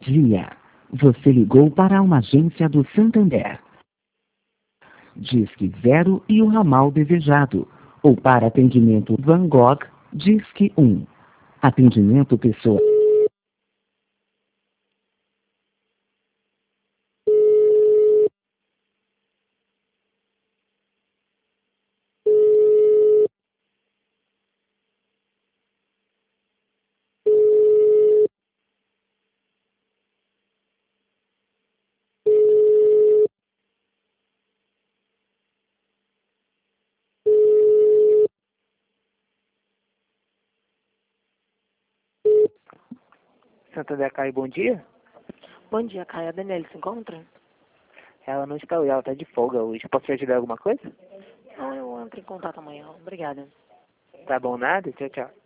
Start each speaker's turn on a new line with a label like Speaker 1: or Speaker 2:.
Speaker 1: dia. Você ligou para uma agência do Santander. Disque 0 e o ramal desejado. Ou para atendimento Van Gogh, Disque 1. Atendimento pessoa.
Speaker 2: Santander Caio, bom dia.
Speaker 3: Bom dia, Caio. A Daniela se encontra?
Speaker 2: Ela não está hoje, ela está de folga hoje. Posso te ajudar em alguma coisa?
Speaker 3: Não, eu entro em contato amanhã. Obrigada.
Speaker 2: Tá bom, nada? Tchau, tchau.